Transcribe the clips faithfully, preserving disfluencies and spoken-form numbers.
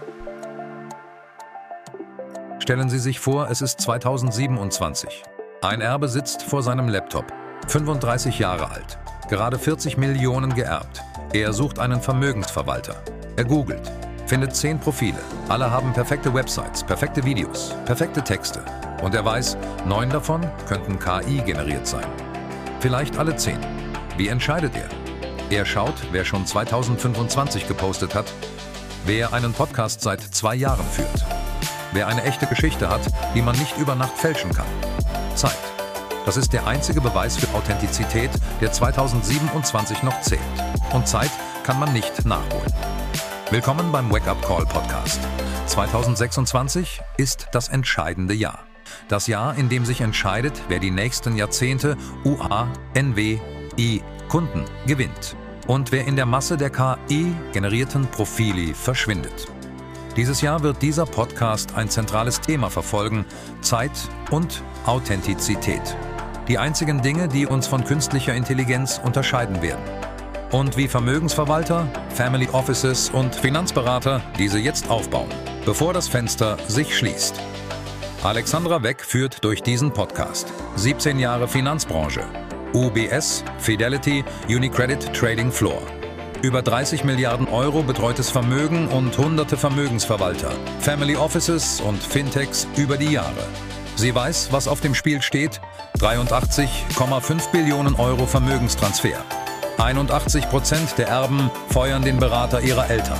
Stellen Sie sich vor, es ist zweitausendsiebenundzwanzig. Ein Erbe sitzt vor seinem Laptop, fünfunddreißig Jahre alt, gerade vierzig Millionen geerbt. Er sucht einen Vermögensverwalter. Er googelt, findet zehn Profile. Alle haben perfekte Websites, perfekte Videos, perfekte Texte. Und er weiß, neun davon könnten K I generiert sein. Vielleicht alle zehn. Wie entscheidet er? Er schaut, wer schon zweitausendfünfundzwanzig gepostet hat, wer einen Podcast seit zwei Jahren führt, wer eine echte Geschichte hat, die man nicht über Nacht fälschen kann. Zeit. Das ist der einzige Beweis für Authentizität, der zweitausendsiebenundzwanzig noch zählt. Und Zeit kann man nicht nachholen. Willkommen beim Wake Up Call Podcast. zweitausendsechsundzwanzig ist das entscheidende Jahr. Das Jahr, in dem sich entscheidet, wer die nächsten Jahrzehnte U A, N W, I, Kunden gewinnt und wer in der Masse der K I-generierten Profili verschwindet. Dieses Jahr wird dieser Podcast ein zentrales Thema verfolgen: Zeit und Authentizität. Die einzigen Dinge, die uns von künstlicher Intelligenz unterscheiden werden. Und wie Vermögensverwalter, Family Offices und Finanzberater diese jetzt aufbauen, bevor das Fenster sich schließt. Alexandra Weck führt durch diesen Podcast. siebzehn Jahre Finanzbranche. U B S, Fidelity, UniCredit Trading Floor. Über dreißig Milliarden Euro betreutes Vermögen und hunderte Vermögensverwalter, Family Offices und Fintechs über die Jahre. Sie weiß, was auf dem Spiel steht: dreiundachtzig Komma fünf Billionen Euro Vermögenstransfer. einundachtzig Prozent der Erben feuern den Berater ihrer Eltern.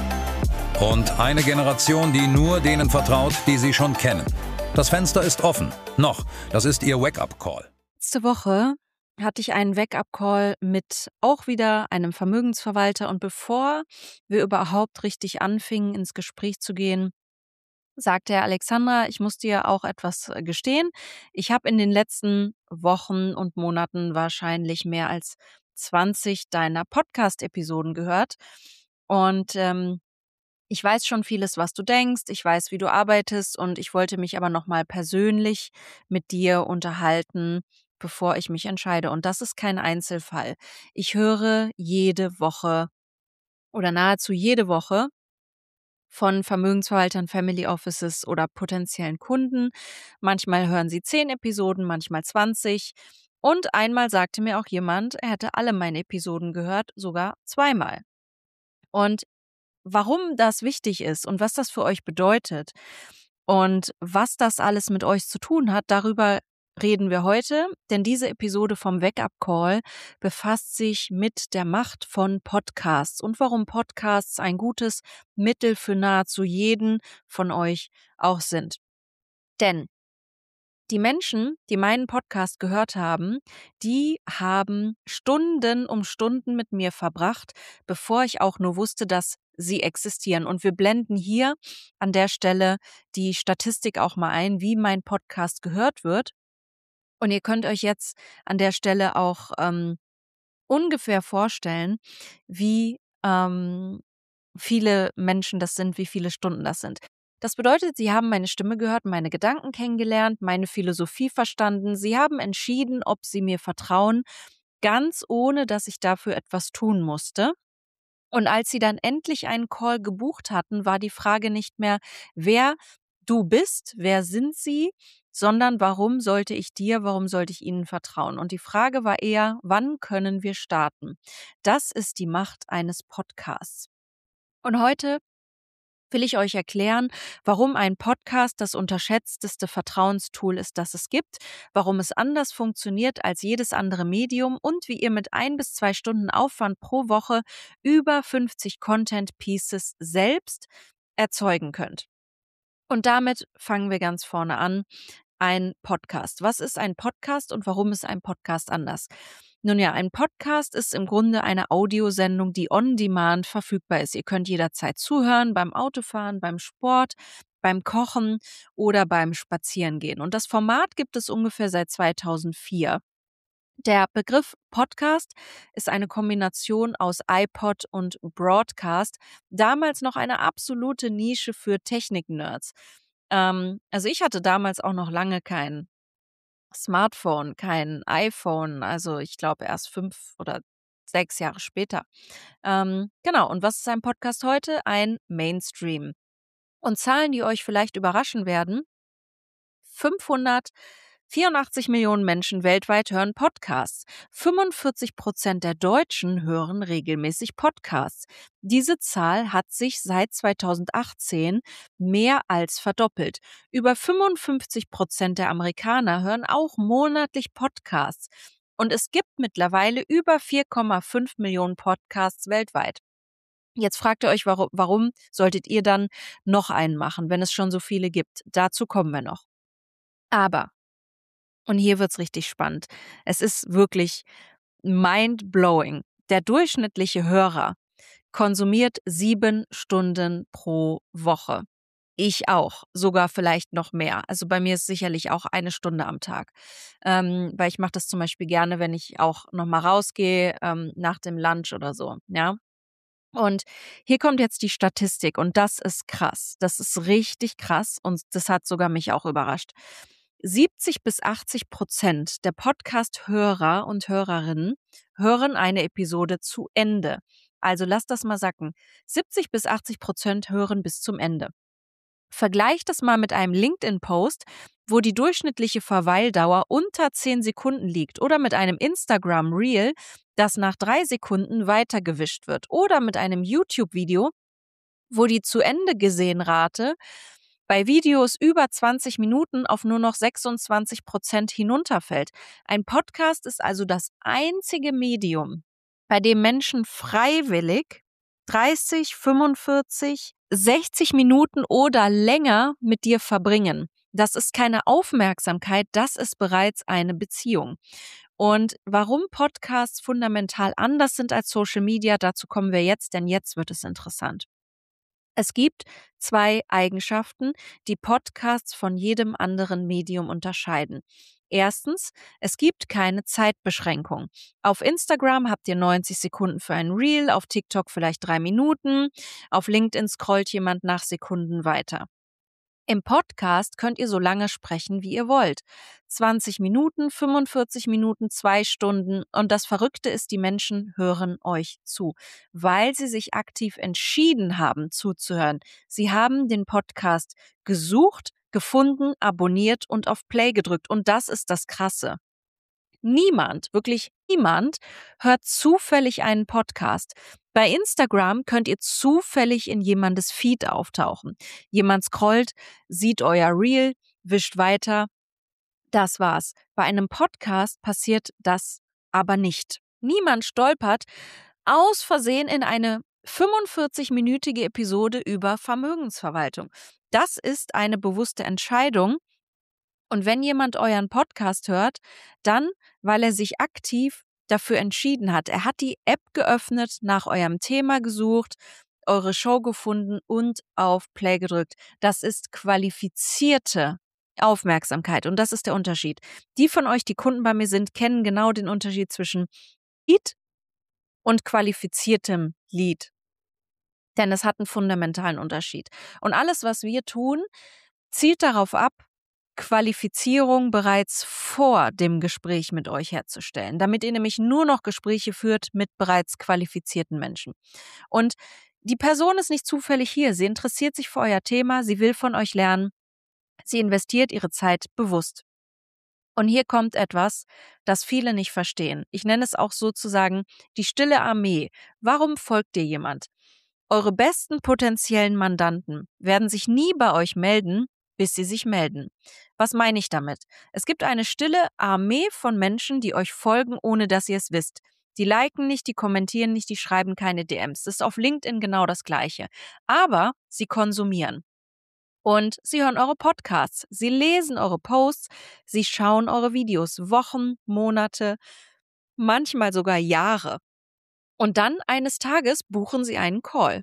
Und eine Generation, die nur denen vertraut, die sie schon kennen. Das Fenster ist offen. Noch. Das ist ihr Wake-up-Call. Letzte Woche hatte ich einen Wake-up-Call mit auch wieder einem Vermögensverwalter. Und bevor wir überhaupt richtig anfingen, ins Gespräch zu gehen, sagte er: Alexandra, ich muss dir auch etwas äh, gestehen. Ich habe in den letzten Wochen und Monaten wahrscheinlich mehr als zwanzig deiner Podcast-Episoden gehört. Und ähm, ich weiß schon vieles, was du denkst. Ich weiß, wie du arbeitest. Und ich wollte mich aber nochmal persönlich mit dir unterhalten, bevor ich mich entscheide. Und das ist kein Einzelfall. Ich höre jede Woche oder nahezu jede Woche von Vermögensverwaltern, Family Offices oder potenziellen Kunden. Manchmal hören sie zehn Episoden, manchmal zwanzig. Und einmal sagte mir auch jemand, er hätte alle meine Episoden gehört, sogar zweimal. Und warum das wichtig ist und was das für euch bedeutet und was das alles mit euch zu tun hat, darüber reden wir heute, denn diese Episode vom Wake-up Call befasst sich mit der Macht von Podcasts und warum Podcasts ein gutes Mittel für nahezu jeden von euch auch sind. Denn die Menschen, die meinen Podcast gehört haben, die haben Stunden um Stunden mit mir verbracht, bevor ich auch nur wusste, dass sie existieren. Und wir blenden hier an der Stelle die Statistik auch mal ein, wie mein Podcast gehört wird. Und ihr könnt euch jetzt an der Stelle auch ähm, ungefähr vorstellen, wie ähm, viele Menschen das sind, wie viele Stunden das sind. Das bedeutet, sie haben meine Stimme gehört, meine Gedanken kennengelernt, meine Philosophie verstanden. Sie haben entschieden, ob sie mir vertrauen, ganz ohne, dass ich dafür etwas tun musste. Und als sie dann endlich einen Call gebucht hatten, war die Frage nicht mehr, wer du bist, wer sind sie, sondern warum sollte ich dir, warum sollte ich ihnen vertrauen? Und die Frage war eher, wann können wir starten? Das ist die Macht eines Podcasts. Und heute will ich euch erklären, warum ein Podcast das unterschätzteste Vertrauenstool ist, das es gibt, warum es anders funktioniert als jedes andere Medium und wie ihr mit ein bis zwei Stunden Aufwand pro Woche über fünfzig Content Pieces selbst erzeugen könnt. Und damit fangen wir ganz vorne an. Ein Podcast. Was ist ein Podcast und warum ist ein Podcast anders? Nun ja, ein Podcast ist im Grunde eine Audiosendung, die on demand verfügbar ist. Ihr könnt jederzeit zuhören, beim Autofahren, beim Sport, beim Kochen oder beim Spazierengehen. Und das Format gibt es ungefähr seit zweitausendvier. Der Begriff Podcast ist eine Kombination aus iPod und Broadcast, damals noch eine absolute Nische für Technik-Nerds. Ähm, also ich hatte damals auch noch lange kein Smartphone, kein iPhone, also ich glaube erst fünf oder sechs Jahre später. Ähm, genau, und was ist ein Podcast heute? Ein Mainstream. Und Zahlen, die euch vielleicht überraschen werden: fünfhundertvierundachtzig Millionen Menschen weltweit hören Podcasts. fünfundvierzig Prozent der Deutschen hören regelmäßig Podcasts. Diese Zahl hat sich seit zweitausendachtzehn mehr als verdoppelt. Über fünfundfünfzig Prozent der Amerikaner hören auch monatlich Podcasts. Und es gibt mittlerweile über vier Komma fünf Millionen Podcasts weltweit. Jetzt fragt ihr euch, warum, warum solltet ihr dann noch einen machen, wenn es schon so viele gibt? Dazu kommen wir noch. Aber, und hier wird's richtig spannend, es ist wirklich mind-blowing. Der durchschnittliche Hörer konsumiert sieben Stunden pro Woche. Ich auch, sogar vielleicht noch mehr. Also bei mir ist sicherlich auch eine Stunde am Tag. Ähm, weil ich mache das zum Beispiel gerne, wenn ich auch nochmal rausgehe, ähm, nach dem Lunch oder so, ja. Und hier kommt jetzt die Statistik und das ist krass. Das ist richtig krass und das hat sogar mich auch überrascht. siebzig bis achtzig Prozent der Podcast-Hörer und Hörerinnen hören eine Episode zu Ende. Also lasst das mal sacken. siebzig bis achtzig Prozent hören bis zum Ende. Vergleicht das mal mit einem LinkedIn-Post, wo die durchschnittliche Verweildauer unter zehn Sekunden liegt, oder mit einem Instagram-Reel, das nach drei Sekunden weitergewischt wird, oder mit einem YouTube-Video, wo die Zu-Ende-Gesehen-Rate bei Videos über zwanzig Minuten auf nur noch sechsundzwanzig Prozent hinunterfällt. Ein Podcast ist also das einzige Medium, bei dem Menschen freiwillig dreißig, fünfundvierzig, sechzig Minuten oder länger mit dir verbringen. Das ist keine Aufmerksamkeit, das ist bereits eine Beziehung. Und warum Podcasts fundamental anders sind als Social Media, dazu kommen wir jetzt, denn jetzt wird es interessant. Es gibt zwei Eigenschaften, die Podcasts von jedem anderen Medium unterscheiden. Erstens, es gibt keine Zeitbeschränkung. Auf Instagram habt ihr neunzig Sekunden für ein Reel, auf TikTok vielleicht drei Minuten, auf LinkedIn scrollt jemand nach Sekunden weiter. Im Podcast könnt ihr so lange sprechen, wie ihr wollt. zwanzig Minuten, fünfundvierzig Minuten, zwei Stunden. Und das Verrückte ist, die Menschen hören euch zu, weil sie sich aktiv entschieden haben, zuzuhören. Sie haben den Podcast gesucht, gefunden, abonniert und auf Play gedrückt. Und das ist das Krasse. Niemand, wirklich niemand, hört zufällig einen Podcast. Bei Instagram könnt ihr zufällig in jemandes Feed auftauchen. Jemand scrollt, sieht euer Reel, wischt weiter. Das war's. Bei einem Podcast passiert das aber nicht. Niemand stolpert aus Versehen in eine fünfundvierzig-minütige Episode über Vermögensverwaltung. Das ist eine bewusste Entscheidung. Und wenn jemand euren Podcast hört, dann, weil er sich aktiv dafür entschieden hat. Er hat die App geöffnet, nach eurem Thema gesucht, eure Show gefunden und auf Play gedrückt. Das ist qualifizierte Aufmerksamkeit und das ist der Unterschied. Die von euch, die Kunden bei mir sind, kennen genau den Unterschied zwischen Lead und qualifiziertem Lead. Denn es hat einen fundamentalen Unterschied. Und alles, was wir tun, zielt darauf ab, Qualifizierung bereits vor dem Gespräch mit euch herzustellen, damit ihr nämlich nur noch Gespräche führt mit bereits qualifizierten Menschen. Und die Person ist nicht zufällig hier, sie interessiert sich für euer Thema, sie will von euch lernen, sie investiert ihre Zeit bewusst. Und hier kommt etwas, das viele nicht verstehen. Ich nenne es auch sozusagen die stille Armee. Warum folgt dir jemand? Eure besten potenziellen Mandanten werden sich nie bei euch melden, bis sie sich melden. Was meine ich damit? Es gibt eine stille Armee von Menschen, die euch folgen, ohne dass ihr es wisst. Die liken nicht, die kommentieren nicht, die schreiben keine D Ms. Das ist auf LinkedIn genau das Gleiche. Aber sie konsumieren. Und sie hören eure Podcasts, sie lesen eure Posts, sie schauen eure Videos Wochen, Monate, manchmal sogar Jahre. Und dann eines Tages buchen sie einen Call.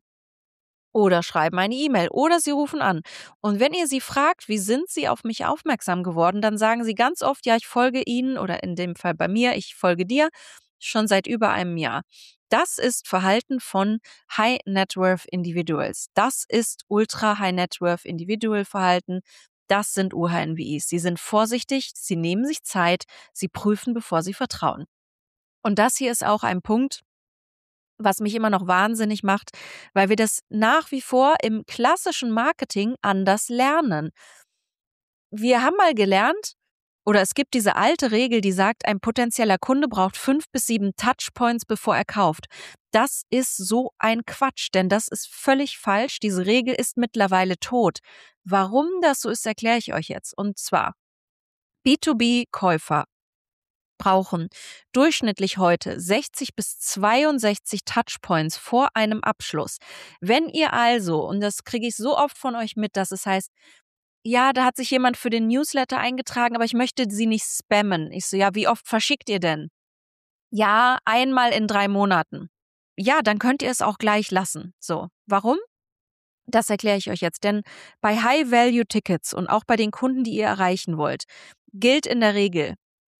Oder schreiben eine E-Mail oder sie rufen an. Und wenn ihr sie fragt, wie sind sie auf mich aufmerksam geworden, dann sagen sie ganz oft, ja, ich folge ihnen oder in dem Fall bei mir, ich folge dir schon seit über einem Jahr. Das ist Verhalten von High Net Worth Individuals. Das ist Ultra High Net Worth Individual Verhalten. Das sind U H N W Is. Sie sind vorsichtig, sie nehmen sich Zeit, sie prüfen, bevor sie vertrauen. Und das hier ist auch ein Punkt, was mich immer noch wahnsinnig macht, weil wir das nach wie vor im klassischen Marketing anders lernen. Wir haben mal gelernt, oder es gibt diese alte Regel, die sagt, ein potenzieller Kunde braucht fünf bis sieben Touchpoints, bevor er kauft. Das ist so ein Quatsch, denn das ist völlig falsch. Diese Regel ist mittlerweile tot. Warum das so ist, erkläre ich euch jetzt. Und zwar, B zwei B-Käufer brauchen durchschnittlich heute sechzig bis zweiundsechzig Touchpoints vor einem Abschluss. Wenn ihr also, und das kriege ich so oft von euch mit, dass es heißt, ja, da hat sich jemand für den Newsletter eingetragen, aber ich möchte sie nicht spammen. Ich so, ja, wie oft verschickt ihr denn? Ja, einmal in drei Monaten. Ja, dann könnt ihr es auch gleich lassen. So, warum? Das erkläre ich euch jetzt, denn bei High-Value-Tickets und auch bei den Kunden, die ihr erreichen wollt, gilt in der Regel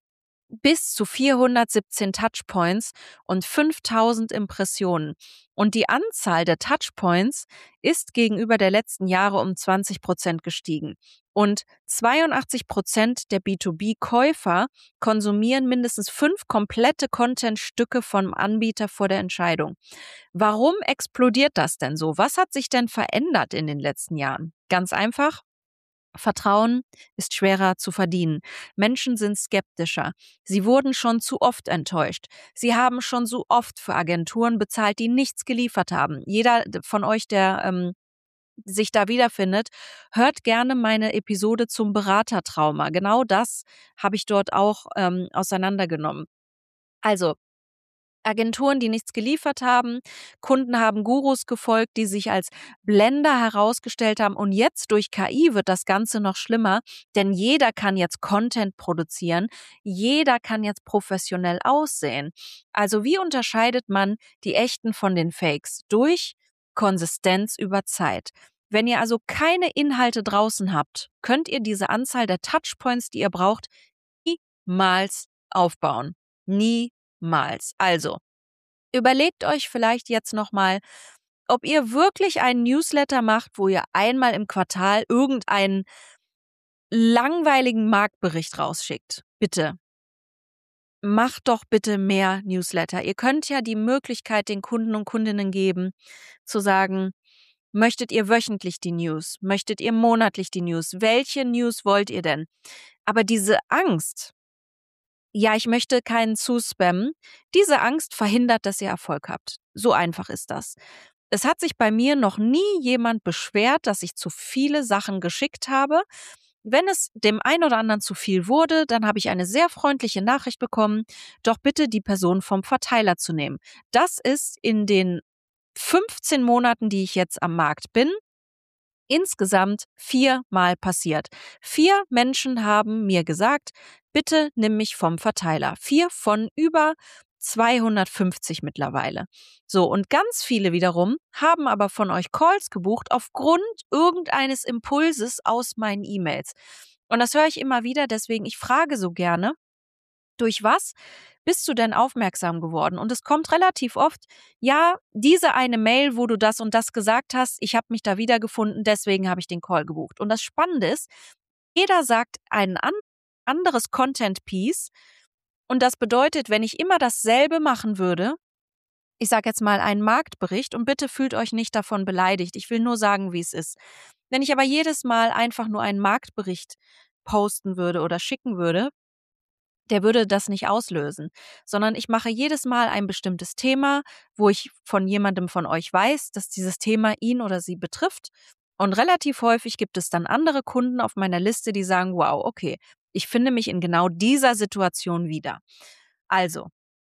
bis zu vierhundertsiebzehn Touchpoints und fünftausend Impressionen. Und die Anzahl der Touchpoints ist gegenüber der letzten Jahre um zwanzig Prozent gestiegen. Und zweiundachtzig Prozent der B zwei B-Käufer konsumieren mindestens fünf komplette Contentstücke vom Anbieter vor der Entscheidung. Warum explodiert das denn so? Was hat sich denn verändert in den letzten Jahren? Ganz einfach. Vertrauen ist schwerer zu verdienen. Menschen sind skeptischer. Sie wurden schon zu oft enttäuscht. Sie haben schon so oft für Agenturen bezahlt, die nichts geliefert haben. Jeder von euch, der ähm, sich da wiederfindet, hört gerne meine Episode zum Beratertrauma. Genau das habe ich dort auch ähm, auseinandergenommen. Also, Agenturen, die nichts geliefert haben, Kunden haben Gurus gefolgt, die sich als Blender herausgestellt haben und jetzt durch K I wird das Ganze noch schlimmer, denn jeder kann jetzt Content produzieren, jeder kann jetzt professionell aussehen. Also wie unterscheidet man die echten von den Fakes? Durch Konsistenz über Zeit. Wenn ihr also keine Inhalte draußen habt, könnt ihr diese Anzahl der Touchpoints, die ihr braucht, niemals aufbauen. Nie Niemals. Also, überlegt euch vielleicht jetzt nochmal, ob ihr wirklich einen Newsletter macht, wo ihr einmal im Quartal irgendeinen langweiligen Marktbericht rausschickt. Bitte. Macht doch bitte mehr Newsletter. Ihr könnt ja die Möglichkeit den Kunden und Kundinnen geben, zu sagen, möchtet ihr wöchentlich die News? Möchtet ihr monatlich die News? Welche News wollt ihr denn? Aber diese Angst, ja, ich möchte keinen zuspammen. Diese Angst verhindert, dass ihr Erfolg habt. So einfach ist das. Es hat sich bei mir noch nie jemand beschwert, dass ich zu viele Sachen geschickt habe. Wenn es dem einen oder anderen zu viel wurde, dann habe ich eine sehr freundliche Nachricht bekommen, doch bitte die Person vom Verteiler zu nehmen. Das ist in den fünfzehn Monaten, die ich jetzt am Markt bin, insgesamt viermal passiert. Vier Menschen haben mir gesagt, bitte nimm mich vom Verteiler. Vier von über zweihundertfünfzig mittlerweile. So, und ganz viele wiederum haben aber von euch Calls gebucht aufgrund irgendeines Impulses aus meinen E-Mails. Und das höre ich immer wieder, deswegen ich frage so gerne, durch was bist du denn aufmerksam geworden? Und es kommt relativ oft, ja, diese eine Mail, wo du das und das gesagt hast, ich habe mich da wiedergefunden, deswegen habe ich den Call gebucht. Und das Spannende ist, jeder sagt ein an anderes Content-Piece und das bedeutet, wenn ich immer dasselbe machen würde, ich sage jetzt mal einen Marktbericht und bitte fühlt euch nicht davon beleidigt, ich will nur sagen, wie es ist. Wenn ich aber jedes Mal einfach nur einen Marktbericht posten würde oder schicken würde, der würde das nicht auslösen, sondern ich mache jedes Mal ein bestimmtes Thema, wo ich von jemandem von euch weiß, dass dieses Thema ihn oder sie betrifft. Und relativ häufig gibt es dann andere Kunden auf meiner Liste, die sagen, wow, okay, ich finde mich in genau dieser Situation wieder. Also,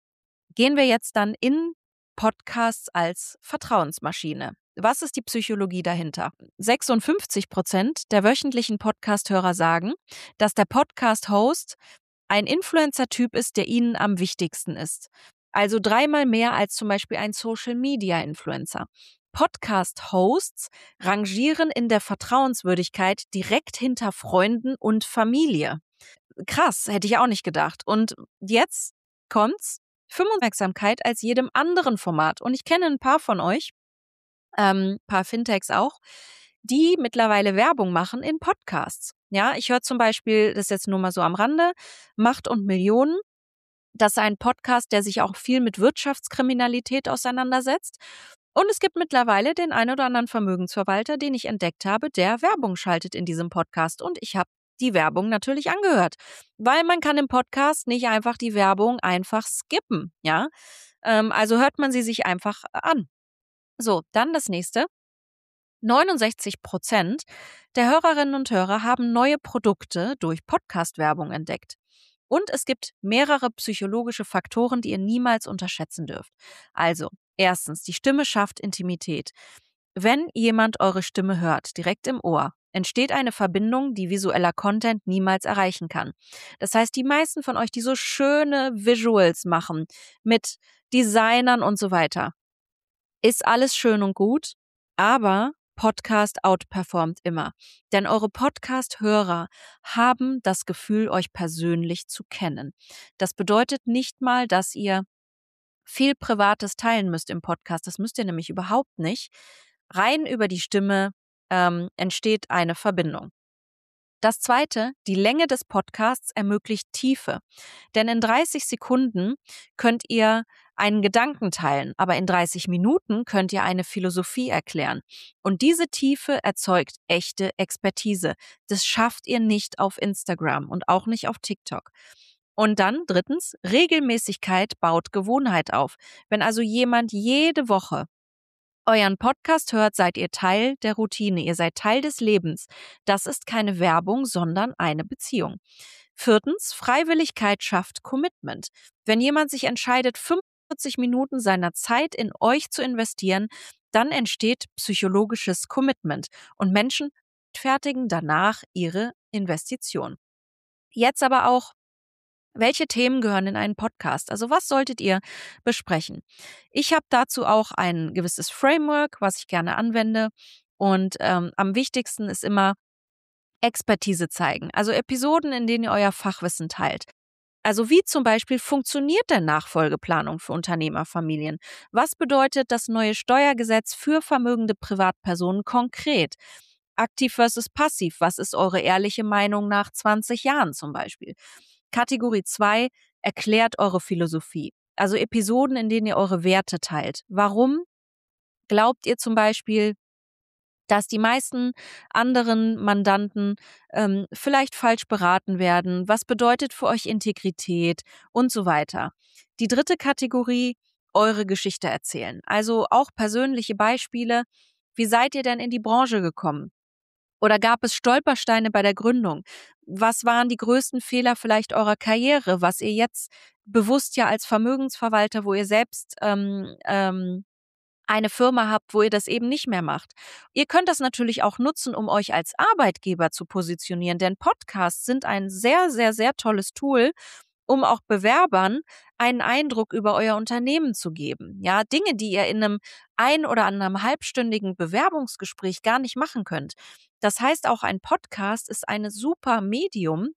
gehen wir jetzt dann in Podcasts als Vertrauensmaschine. Was ist die Psychologie dahinter? sechsundfünfzig Prozent der wöchentlichen Podcast-Hörer sagen, dass der Podcast-Host ein Influencer-Typ ist, der ihnen am wichtigsten ist. Also dreimal mehr als zum Beispiel ein Social-Media-Influencer. Podcast-Hosts rangieren in der Vertrauenswürdigkeit direkt hinter Freunden und Familie. Krass, hätte ich auch nicht gedacht. Und jetzt kommt's, Aufmerksamkeit als jedem anderen Format. Und ich kenne ein paar von euch, ähm, paar Fintechs auch, die mittlerweile Werbung machen in Podcasts. Ja, ich höre zum Beispiel, das ist jetzt nur mal so am Rande, Macht und Millionen. Das ist ein Podcast, der sich auch viel mit Wirtschaftskriminalität auseinandersetzt. Und es gibt mittlerweile den ein oder anderen Vermögensverwalter, den ich entdeckt habe, der Werbung schaltet in diesem Podcast. Und ich habe die Werbung natürlich angehört, weil man kann im Podcast nicht einfach die Werbung einfach skippen, ja. Ähm, also hört man sie sich einfach an. So, dann das nächste. neunundsechzig Prozent der Hörerinnen und Hörer haben neue Produkte durch Podcast-Werbung entdeckt. Und es gibt mehrere psychologische Faktoren, die ihr niemals unterschätzen dürft. Also, erstens, die Stimme schafft Intimität. Wenn jemand eure Stimme hört, direkt im Ohr, entsteht eine Verbindung, die visueller Content niemals erreichen kann. Das heißt, die meisten von euch, die so schöne Visuals machen mit Designern und so weiter, ist alles schön und gut, aber Podcast outperformt immer. Denn eure Podcast-Hörer haben das Gefühl, euch persönlich zu kennen. Das bedeutet nicht mal, dass ihr viel Privates teilen müsst im Podcast. Das müsst ihr nämlich überhaupt nicht. Rein über die Stimme ähm, entsteht eine Verbindung. Das Zweite, die Länge des Podcasts ermöglicht Tiefe. Denn in dreißig Sekunden könnt ihr einen Gedanken teilen, aber in dreißig Minuten könnt ihr eine Philosophie erklären. Und diese Tiefe erzeugt echte Expertise. Das schafft ihr nicht auf Instagram und auch nicht auf TikTok. Und dann drittens, Regelmäßigkeit baut Gewohnheit auf. Wenn also jemand jede Woche euren Podcast hört, seid ihr Teil der Routine, ihr seid Teil des Lebens. Das ist keine Werbung, sondern eine Beziehung. Viertens, Freiwilligkeit schafft Commitment. Wenn jemand sich entscheidet, fünfundvierzig Minuten seiner Zeit in euch zu investieren, dann entsteht psychologisches Commitment und Menschen rechtfertigen danach ihre Investition. Jetzt aber auch, welche Themen gehören in einen Podcast? Also was solltet ihr besprechen? Ich habe dazu auch ein gewisses Framework, was ich gerne anwende. Und ähm, am wichtigsten ist immer Expertise zeigen. Also Episoden, in denen ihr euer Fachwissen teilt. Also wie zum Beispiel funktioniert denn Nachfolgeplanung für Unternehmerfamilien? Was bedeutet das neue Steuergesetz für vermögende Privatpersonen konkret? Aktiv versus passiv, was ist eure ehrliche Meinung nach zwanzig Jahren zum Beispiel? Kategorie zwei, erklärt eure Philosophie. Also Episoden, in denen ihr eure Werte teilt. Warum glaubt ihr zum Beispiel, dass die meisten anderen Mandanten ähm, vielleicht falsch beraten werden? Was bedeutet für euch Integrität und so weiter? Die dritte Kategorie, eure Geschichte erzählen. Also auch persönliche Beispiele. Wie seid ihr denn in die Branche gekommen? Oder gab es Stolpersteine bei der Gründung? Was waren die größten Fehler vielleicht eurer Karriere, was ihr jetzt bewusst ja als Vermögensverwalter, wo ihr selbst ähm, ähm, eine Firma habt, wo ihr das eben nicht mehr macht? Ihr könnt das natürlich auch nutzen, um euch als Arbeitgeber zu positionieren, denn Podcasts sind ein sehr, sehr, sehr tolles Tool, um auch Bewerbern einen Eindruck über euer Unternehmen zu geben. Ja, Dinge, die ihr in einem ein- oder einem halbstündigen Bewerbungsgespräch gar nicht machen könnt. Das heißt, auch ein Podcast ist ein super Medium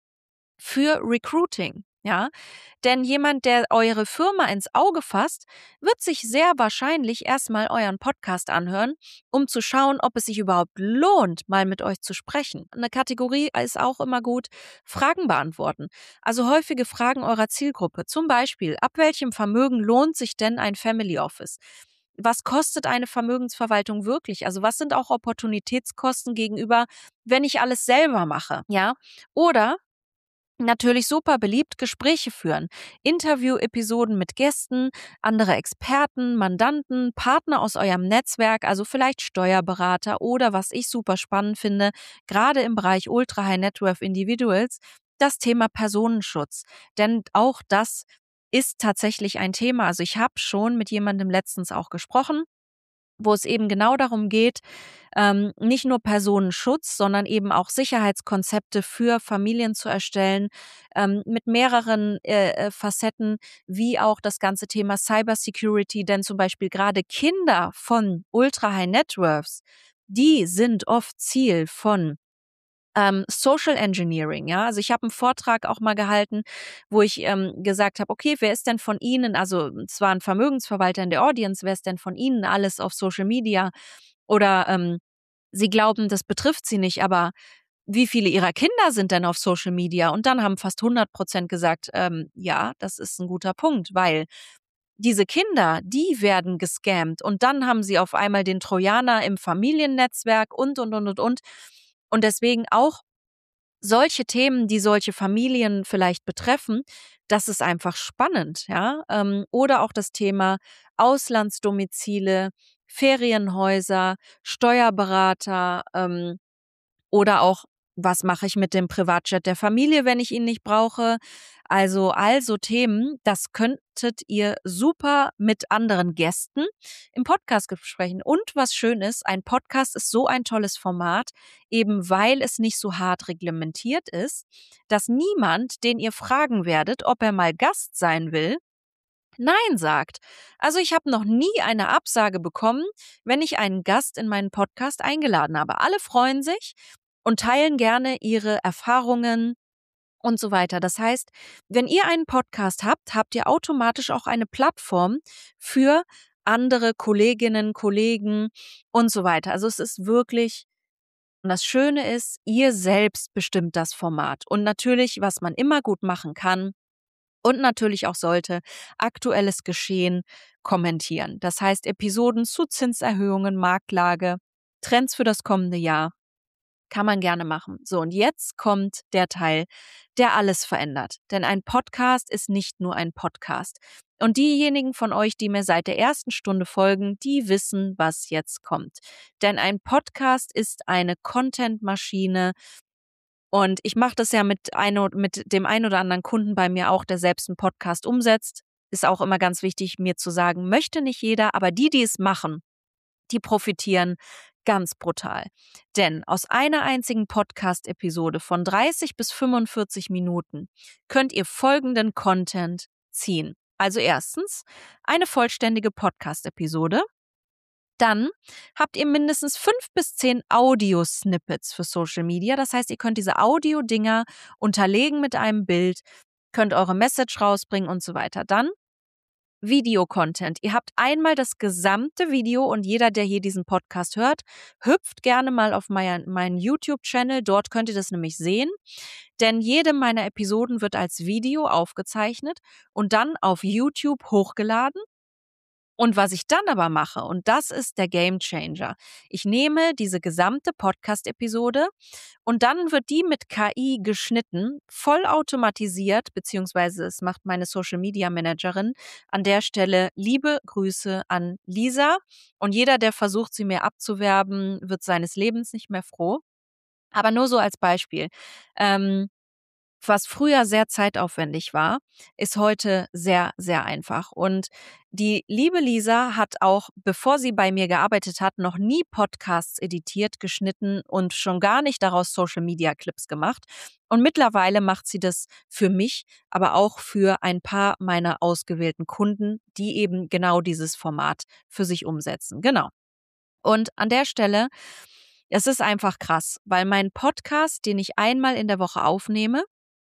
für Recruiting. Ja, denn jemand, der eure Firma ins Auge fasst, wird sich sehr wahrscheinlich erstmal euren Podcast anhören, um zu schauen, ob es sich überhaupt lohnt, mal mit euch zu sprechen. Eine Kategorie ist auch immer gut, Fragen beantworten. Also häufige Fragen eurer Zielgruppe. Zum Beispiel, ab welchem Vermögen lohnt sich denn ein Family Office? Was kostet eine Vermögensverwaltung wirklich? Also was sind auch Opportunitätskosten gegenüber, wenn ich alles selber mache? Ja, oder natürlich super beliebt, Gespräche führen, Interview-Episoden mit Gästen, andere Experten, Mandanten, Partner aus eurem Netzwerk, also vielleicht Steuerberater oder was ich super spannend finde, gerade im Bereich Ultra High Net Worth Individuals, das Thema Personenschutz. Denn auch das ist tatsächlich ein Thema. Also ich habe schon mit jemandem letztens auch gesprochen, wo es eben genau darum geht, ähm, nicht nur Personenschutz, sondern eben auch Sicherheitskonzepte für Familien zu erstellen, ähm, mit mehreren äh, äh, Facetten, wie auch das ganze Thema Cybersecurity, denn zum Beispiel gerade Kinder von Ultra High Net Worths, die sind oft Ziel von ähm, Social Engineering, ja. Also ich habe einen Vortrag auch mal gehalten, wo ich ähm, gesagt habe, okay, wer ist denn von Ihnen, also es war ein Vermögensverwalter in der Audience, wer ist denn von Ihnen alles auf Social Media? Oder ähm, Sie glauben, das betrifft Sie nicht, aber wie viele ihrer Kinder sind denn auf Social Media? Und dann haben fast hundert Prozent gesagt, ähm, ja, das ist ein guter Punkt, weil diese Kinder, die werden gescammt und dann haben sie auf einmal den Trojaner im Familiennetzwerk und, und, und, und, und. Und deswegen auch solche Themen, die solche Familien vielleicht betreffen, das ist einfach spannend, ja. Ähm, oder auch das Thema Auslandsdomizile, Ferienhäuser, Steuerberater, ähm, oder auch, was mache ich mit dem Privatjet der Familie, wenn ich ihn nicht brauche? Also all so Themen, das könntet ihr super mit anderen Gästen im Podcast besprechen. Und was schön ist, ein Podcast ist so ein tolles Format, eben weil es nicht so hart reglementiert ist, dass niemand, den ihr fragen werdet, ob er mal Gast sein will, Nein sagt. Also ich habe noch nie eine Absage bekommen, wenn ich einen Gast in meinen Podcast eingeladen habe. Alle freuen sich und teilen gerne ihre Erfahrungen und so weiter. Das heißt, wenn ihr einen Podcast habt, habt ihr automatisch auch eine Plattform für andere Kolleginnen, Kollegen und so weiter. Also es ist wirklich, und das Schöne ist, ihr selbst bestimmt das Format. Und natürlich, was man immer gut machen kann, und natürlich auch sollte, aktuelles Geschehen kommentieren. Das heißt, Episoden zu Zinserhöhungen, Marktlage, Trends für das kommende Jahr. Kann man gerne machen. So, und jetzt kommt der Teil, der alles verändert. Denn ein Podcast ist nicht nur ein Podcast. Und diejenigen von euch, die mir seit der ersten Stunde folgen, die wissen, was jetzt kommt. Denn ein Podcast ist eine Content-Maschine. Und ich mache das ja mit, ein, mit dem ein oder anderen Kunden bei mir auch, der selbst einen Podcast umsetzt. Ist auch immer ganz wichtig, mir zu sagen, möchte nicht jeder, aber die, die es machen, die profitieren ganz brutal. Denn aus einer einzigen Podcast-Episode von dreißig bis fünfundvierzig Minuten könnt ihr folgenden Content ziehen. Also erstens eine vollständige Podcast-Episode. Dann habt ihr mindestens fünf bis zehn Audio-Snippets für Social Media. Das heißt, ihr könnt diese Audio-Dinger unterlegen mit einem Bild, könnt eure Message rausbringen und so weiter. Dann Video-Content. Ihr habt einmal das gesamte Video und jeder, der hier diesen Podcast hört, hüpft gerne mal auf mein, meinen YouTube-Channel. Dort könnt ihr das nämlich sehen. Denn jede meiner Episoden wird als Video aufgezeichnet und dann auf YouTube hochgeladen. Und was ich dann aber mache, und das ist der Gamechanger, ich nehme diese gesamte Podcast-Episode und dann wird die mit K I geschnitten, vollautomatisiert, beziehungsweise es macht meine Social-Media-Managerin. An der Stelle liebe Grüße an Lisa. Und jeder, der versucht, sie mir abzuwerben, wird seines Lebens nicht mehr froh. Aber nur so als Beispiel. Ähm, Was früher sehr zeitaufwendig war, ist heute sehr, sehr einfach. Und die liebe Lisa hat auch, bevor sie bei mir gearbeitet hat, noch nie Podcasts editiert, geschnitten und schon gar nicht daraus Social-Media-Clips gemacht. Und mittlerweile macht sie das für mich, aber auch für ein paar meiner ausgewählten Kunden, die eben genau dieses Format für sich umsetzen. Genau. Und an der Stelle, es ist einfach krass, weil mein Podcast, den ich einmal in der Woche aufnehme,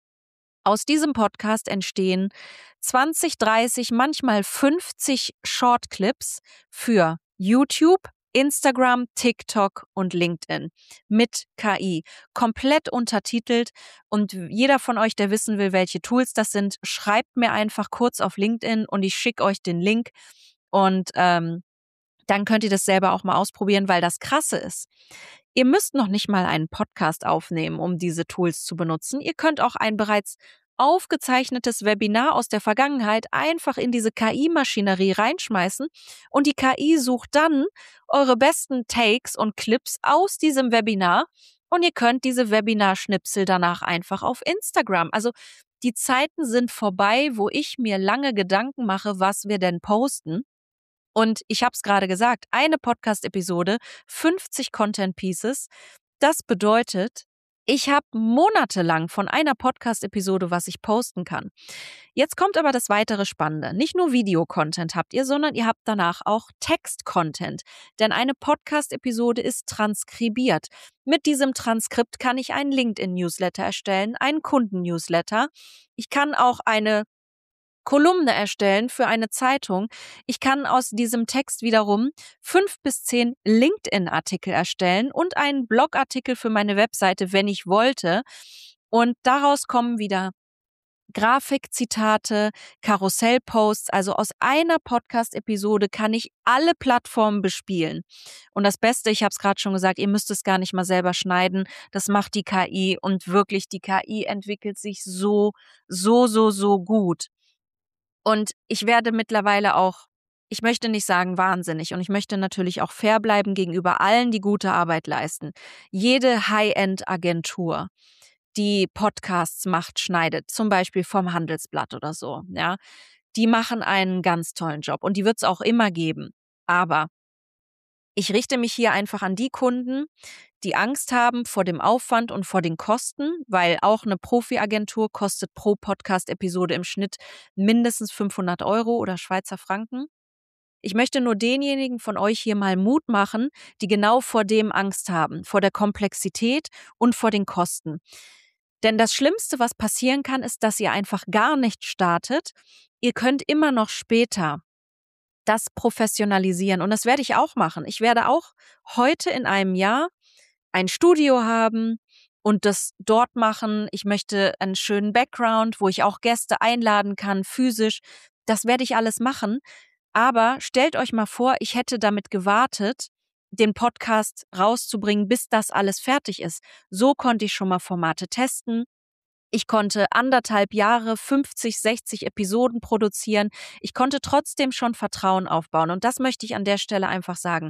aus diesem Podcast entstehen zwanzig, dreißig, manchmal fünfzig Shortclips für YouTube, Instagram, TikTok und LinkedIn mit K I, komplett untertitelt. Und jeder von euch, der wissen will, welche Tools das sind, schreibt mir einfach kurz auf LinkedIn und ich schicke euch den Link. Und ähm, dann könnt ihr das selber auch mal ausprobieren, weil das Krasse ist. Ihr müsst noch nicht mal einen Podcast aufnehmen, um diese Tools zu benutzen. Ihr könnt auch ein bereits aufgezeichnetes Webinar aus der Vergangenheit einfach in diese K I-Maschinerie reinschmeißen und die K I sucht dann eure besten Takes und Clips aus diesem Webinar und ihr könnt diese Webinar-Schnipsel danach einfach auf Instagram. Also die Zeiten sind vorbei, wo ich mir lange Gedanken mache, was wir denn posten. Und ich habe es gerade gesagt, eine Podcast-Episode, fünfzig Content-Pieces. Das bedeutet, ich habe monatelang von einer Podcast-Episode, was ich posten kann. Jetzt kommt aber das weitere Spannende. Nicht nur Video-Content habt ihr, sondern ihr habt danach auch Text-Content. Denn eine Podcast-Episode ist transkribiert. Mit diesem Transkript kann ich einen LinkedIn-Newsletter erstellen, einen Kunden-Newsletter. Ich kann auch eine Kolumne erstellen für eine Zeitung. Ich kann aus diesem Text wiederum fünf bis zehn LinkedIn-Artikel erstellen und einen Blogartikel für meine Webseite, wenn ich wollte. Und daraus kommen wieder Grafikzitate, Karussellposts. Also aus einer Podcast-Episode kann ich alle Plattformen bespielen. Und das Beste, ich habe es gerade schon gesagt, ihr müsst es gar nicht mal selber schneiden. Das macht die K I und wirklich, die K I entwickelt sich so, so, so, so gut. Und ich werde mittlerweile auch, ich möchte nicht sagen wahnsinnig und ich möchte natürlich auch fair bleiben gegenüber allen, die gute Arbeit leisten. Jede High-End-Agentur, die Podcasts macht, schneidet, zum Beispiel vom Handelsblatt oder so, ja, die machen einen ganz tollen Job und die wird es auch immer geben. Aber ich richte mich hier einfach an die Kunden, die Angst haben vor dem Aufwand und vor den Kosten, weil auch eine Profi-Agentur kostet pro Podcast-Episode im Schnitt mindestens fünfhundert Euro oder Schweizer Franken. Ich möchte nur denjenigen von euch hier mal Mut machen, die genau vor dem Angst haben, vor der Komplexität und vor den Kosten. Denn das Schlimmste, was passieren kann, ist, dass ihr einfach gar nicht startet. Ihr könnt immer noch später das professionalisieren. Und das werde ich auch machen. Ich werde auch heute in einem Jahr ein Studio haben und das dort machen. Ich möchte einen schönen Background, wo ich auch Gäste einladen kann, physisch. Das werde ich alles machen. Aber stellt euch mal vor, ich hätte damit gewartet, den Podcast rauszubringen, bis das alles fertig ist. So konnte ich schon mal Formate testen. Ich konnte anderthalb Jahre fünfzig, sechzig Episoden produzieren. Ich konnte trotzdem schon Vertrauen aufbauen. Und das möchte ich an der Stelle einfach sagen.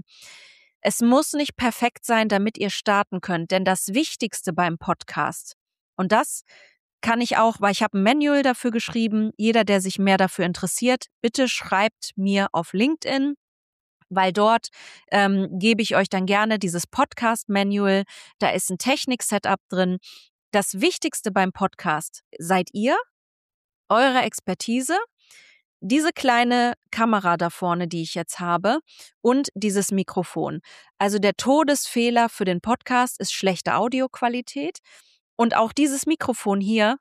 Es muss nicht perfekt sein, damit ihr starten könnt. Denn das Wichtigste beim Podcast, und das kann ich auch, weil ich habe ein Manual dafür geschrieben, jeder, der sich mehr dafür interessiert, bitte schreibt mir auf LinkedIn, weil dort ähm, gebe ich euch dann gerne dieses Podcast-Manual. Da ist ein Technik-Setup drin. Das Wichtigste beim Podcast seid ihr, eure Expertise, diese kleine Kamera da vorne, die ich jetzt habe, und dieses Mikrofon. Also der Todesfehler für den Podcast ist schlechte Audioqualität. Und auch dieses Mikrofon hier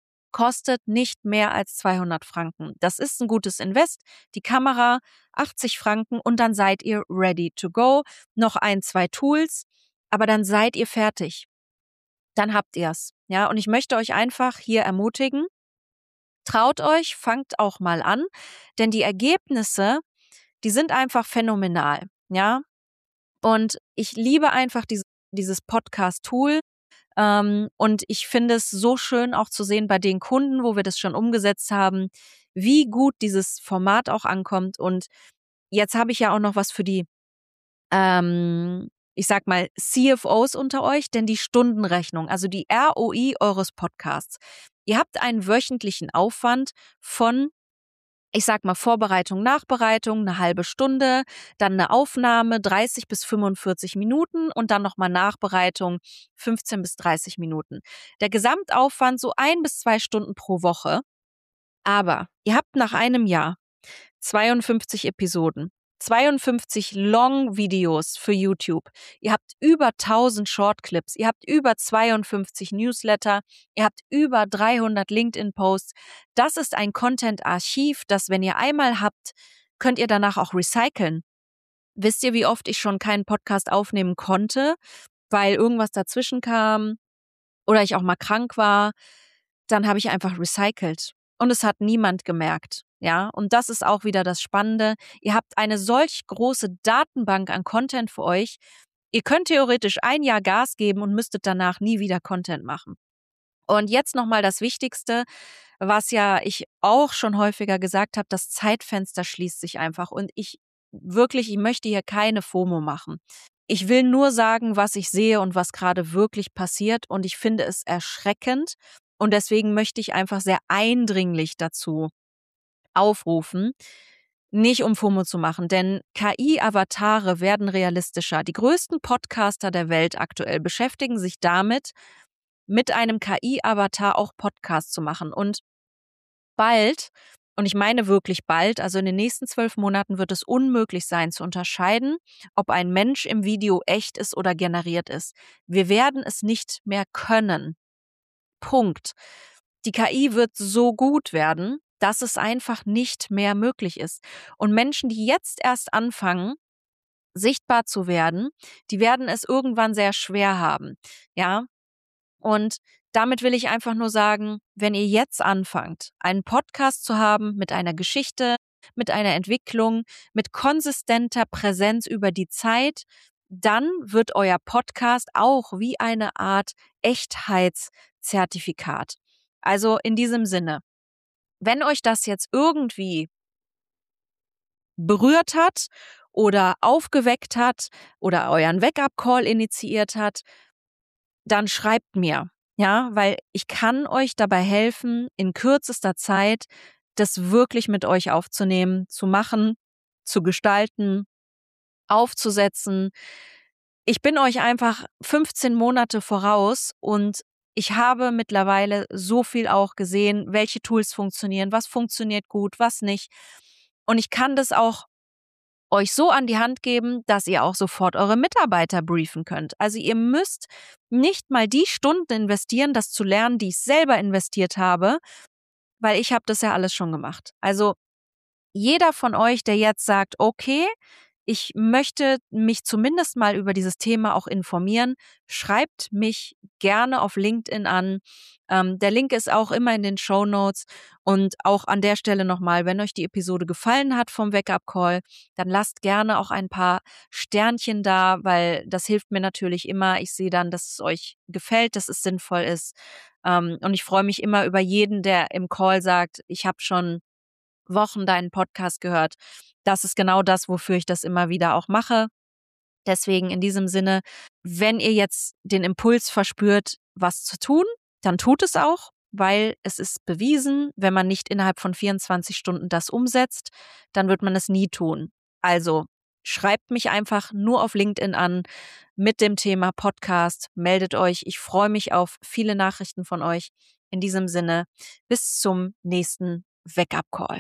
kostet nicht mehr als zweihundert Franken. Das ist ein gutes Invest. Die Kamera achtzig Franken und dann seid ihr ready to go. Noch ein, zwei Tools, aber dann seid ihr fertig. Dann habt ihr's. Ja, und ich möchte euch einfach hier ermutigen, traut euch, fangt auch mal an, denn die Ergebnisse, die sind einfach phänomenal, ja. Und ich liebe einfach diese, dieses Podcast-Tool ähm, und ich finde es so schön auch zu sehen bei den Kunden, wo wir das schon umgesetzt haben, wie gut dieses Format auch ankommt. Und jetzt habe ich ja auch noch was für die ähm, ich sag mal, C F Os unter euch, denn die Stundenrechnung, also die R O I eures Podcasts. Ihr habt einen wöchentlichen Aufwand von, ich sag mal, Vorbereitung, Nachbereitung, eine halbe Stunde, dann eine Aufnahme, dreißig bis fünfundvierzig Minuten und dann nochmal Nachbereitung, fünfzehn bis dreißig Minuten. Der Gesamtaufwand so ein bis zwei Stunden pro Woche. Aber ihr habt nach einem Jahr zweiundfünfzig Episoden, zweiundfünfzig Long-Videos für YouTube. Ihr habt über tausend Shortclips. Ihr habt über zweiundfünfzig Newsletter. Ihr habt über dreihundert LinkedIn-Posts. Das ist ein Content-Archiv, das, wenn ihr einmal habt, könnt ihr danach auch recyceln. Wisst ihr, wie oft ich schon keinen Podcast aufnehmen konnte, weil irgendwas dazwischen kam oder ich auch mal krank war? Dann habe ich einfach recycelt. Und es hat niemand gemerkt. Ja, und das ist auch wieder das Spannende. Ihr habt eine solch große Datenbank an Content für euch. Ihr könnt theoretisch ein Jahr Gas geben und müsstet danach nie wieder Content machen. Und jetzt nochmal das Wichtigste, was ja ich auch schon häufiger gesagt habe, das Zeitfenster schließt sich einfach. Und ich wirklich, ich möchte hier keine FOMO machen. Ich will nur sagen, was ich sehe und was gerade wirklich passiert. Und ich finde es erschreckend. Und deswegen möchte ich einfach sehr eindringlich dazu aufrufen, nicht um FOMO zu machen, denn K I-Avatare werden realistischer. Die größten Podcaster der Welt aktuell beschäftigen sich damit, mit einem K I-Avatar auch Podcasts zu machen. Und bald, und ich meine wirklich bald, also in den nächsten zwölf Monaten wird es unmöglich sein zu unterscheiden, ob ein Mensch im Video echt ist oder generiert ist. Wir werden es nicht mehr können. Punkt. Die K I wird so gut werden, dass es einfach nicht mehr möglich ist. Und Menschen, die jetzt erst anfangen, sichtbar zu werden, die werden es irgendwann sehr schwer haben, ja. Und damit will ich einfach nur sagen, wenn ihr jetzt anfangt, einen Podcast zu haben mit einer Geschichte, mit einer Entwicklung, mit konsistenter Präsenz über die Zeit, dann wird euer Podcast auch wie eine Art Echtheitszertifikat. Also in diesem Sinne, wenn euch das jetzt irgendwie berührt hat oder aufgeweckt hat oder euren Wake-up-Call initiiert hat, dann schreibt mir, ja, weil ich kann euch dabei helfen, in kürzester Zeit das wirklich mit euch aufzunehmen, zu machen, zu gestalten, aufzusetzen. Ich bin euch einfach fünfzehn Monate voraus und ich habe mittlerweile so viel auch gesehen, welche Tools funktionieren, was funktioniert gut, was nicht. Und ich kann das auch euch so an die Hand geben, dass ihr auch sofort eure Mitarbeiter briefen könnt. Also ihr müsst nicht mal die Stunden investieren, das zu lernen, die ich selber investiert habe, weil ich habe das ja alles schon gemacht. Also jeder von euch, der jetzt sagt, okay, ich möchte mich zumindest mal über dieses Thema auch informieren, schreibt mich gerne auf LinkedIn an. Ähm, der Link ist auch immer in den Shownotes. Und auch an der Stelle nochmal, wenn euch die Episode gefallen hat vom Wake-up-Call, dann lasst gerne auch ein paar Sternchen da, weil das hilft mir natürlich immer. Ich sehe dann, dass es euch gefällt, dass es sinnvoll ist. Ähm, und ich freue mich immer über jeden, der im Call sagt, ich habe schon Wochen deinen Podcast gehört. Das ist genau das, wofür ich das immer wieder auch mache. Deswegen in diesem Sinne, wenn ihr jetzt den Impuls verspürt, was zu tun, dann tut es auch, weil es ist bewiesen, wenn man nicht innerhalb von vierundzwanzig Stunden das umsetzt, dann wird man es nie tun. Also schreibt mich einfach nur auf LinkedIn an mit dem Thema Podcast, meldet euch. Ich freue mich auf viele Nachrichten von euch. In diesem Sinne, bis zum nächsten Wake-up-Call.